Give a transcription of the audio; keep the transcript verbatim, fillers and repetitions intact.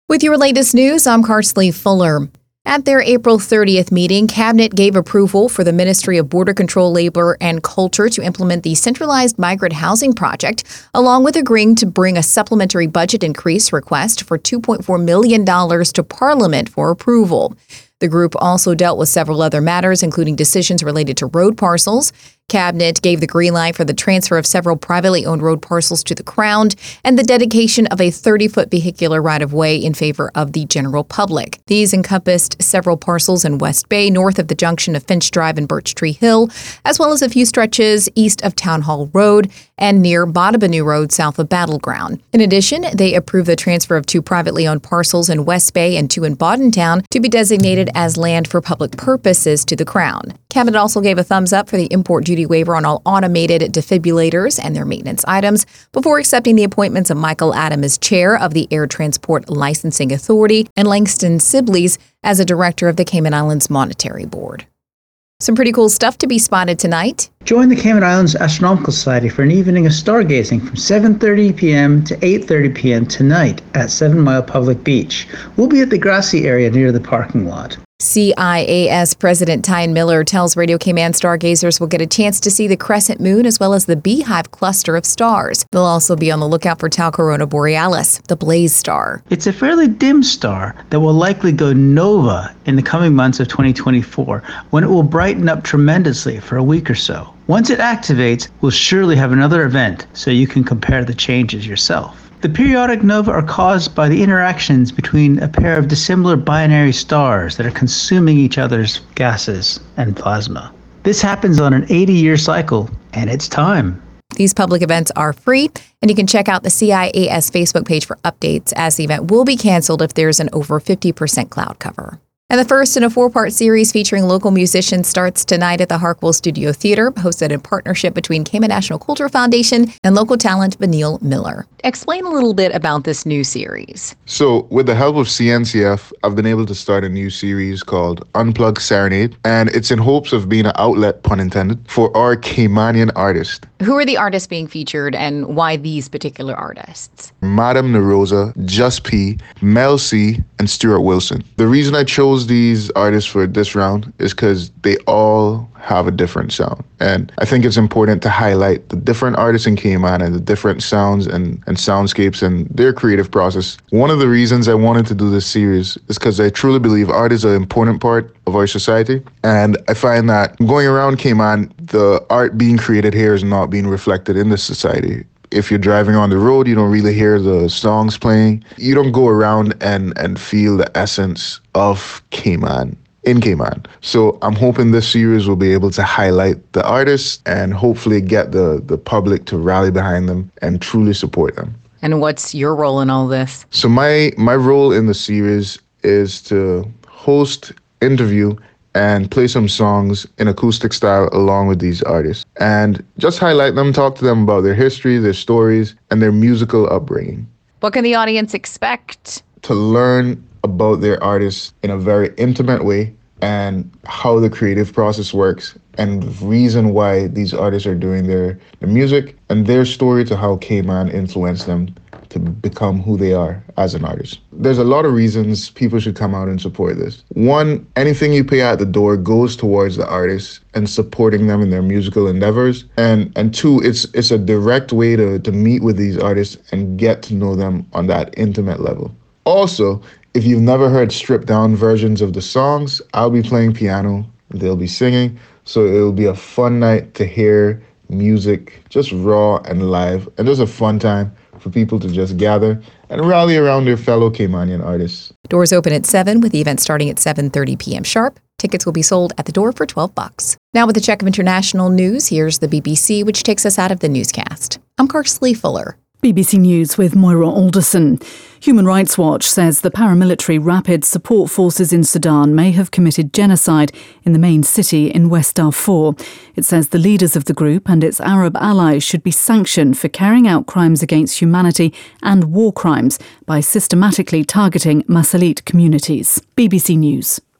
With your latest news, I'm Carsley Fuller. At their April thirtieth meeting, Cabinet gave approval for the Ministry of Border Control, Labor and Culture to implement the centralized migrant housing project, along with agreeing to bring a supplementary budget increase request for two point four million dollars to Parliament for approval. The group also dealt with several other matters, including decisions related to road parcels. Cabinet gave the green light for the transfer of several privately owned road parcels to the Crown and the dedication of a thirty-foot vehicular right-of-way in favor of the general public. These encompassed several parcels in West Bay, north of the junction of Finch Drive and Birch Tree Hill, as well as a few stretches east of Town Hall Road and near Botabanu Road, south of Battleground. In addition, they approved the transfer of two privately owned parcels in West Bay and two in Boddentown to be designated as land for public purposes to the Crown. Cabinet also gave a thumbs up for the import duty waiver on all automated defibrillators and their maintenance items before accepting the appointments of Michael Adam as chair of the Air Transport Licensing Authority and Langston Sibley's as a director of the Cayman Islands Monetary Board. Some pretty cool stuff to be spotted tonight. Join the Cayman Islands Astronomical Society for an evening of stargazing from seven thirty p.m. to eight thirty p.m. tonight at Seven Mile Public Beach. We'll be at the grassy area near the parking lot. C I A S President Tyne Miller tells Radio Cayman stargazers will get a chance to see the crescent moon as well as the beehive cluster of stars. They'll also be on the lookout for Tau Corona Borealis, the blaze star. It's a fairly dim star that will likely go nova in the coming months of twenty twenty-four, when it will brighten up tremendously for a week or so. Once it activates, we'll surely have another event so you can compare the changes yourself. The periodic nova are caused by the interactions between a pair of dissimilar binary stars that are consuming each other's gases and plasma. This happens on an eighty-year cycle, and it's time. These public events are free, and you can check out the C I A S Facebook page for updates, as the event will be canceled if there's an over fifty percent cloud cover. And the first in a four-part series featuring local musicians starts tonight at the Harkwell Studio Theater, hosted in partnership between Cayman National Culture Foundation and local talent Benil Miller. Explain a little bit about this new series. So, with the help of C N C F, I've been able to start a new series called Unplugged Serenade, and it's in hopes of being an outlet, pun intended, for our Caymanian artists. Who are the artists being featured, and why these particular artists? Madam Narosa, Just P, Mel C, and Stuart Wilson. The reason I chose these artists for this round is because they all have a different sound. And I think it's important to highlight the different artists in Cayman and the different sounds and, and soundscapes and their creative process. One of the reasons I wanted to do this series is because I truly believe art is an important part of our society. And I find that going around Cayman, the art being created here is not being reflected in this society. If you're driving on the road, you don't really hear the songs playing. You don't go around and, and feel the essence of Cayman in Cayman. So I'm hoping this series will be able to highlight the artists and hopefully get the, the public to rally behind them and truly support them. And what's your role in all this? So my, my role in the series is to host, interview, and play some songs in acoustic style along with these artists. And just highlight them, talk to them about their history, their stories, and their musical upbringing. What can the audience expect? To learn about their artists in a very intimate way and how the creative process works and the reason why these artists are doing their, their music and their story to how Cayman influenced them to become who they are as an artist. There's a lot of reasons people should come out and support this. One, anything you pay at the door goes towards the artists and supporting them in their musical endeavors. And and two, it's it's a direct way to, to meet with these artists and get to know them on that intimate level. Also, if you've never heard stripped down versions of the songs, I'll be playing piano, they'll be singing. So it'll be a fun night to hear music, just raw and live, and just a fun time for people to just gather and rally around their fellow Caymanian artists. Doors open at seven, with the event starting at seven thirty p.m. sharp. Tickets will be sold at the door for twelve bucks. Now with a check of international news, here's the B B C, which takes us out of the newscast. I'm Carsley Fuller. B B C News with Moira Alderson. Human Rights Watch says the paramilitary Rapid Support Forces in Sudan may have committed genocide in the main city in West Darfur. It says the leaders of the group and its Arab allies should be sanctioned for carrying out crimes against humanity and war crimes by systematically targeting Masalit communities. B B C News.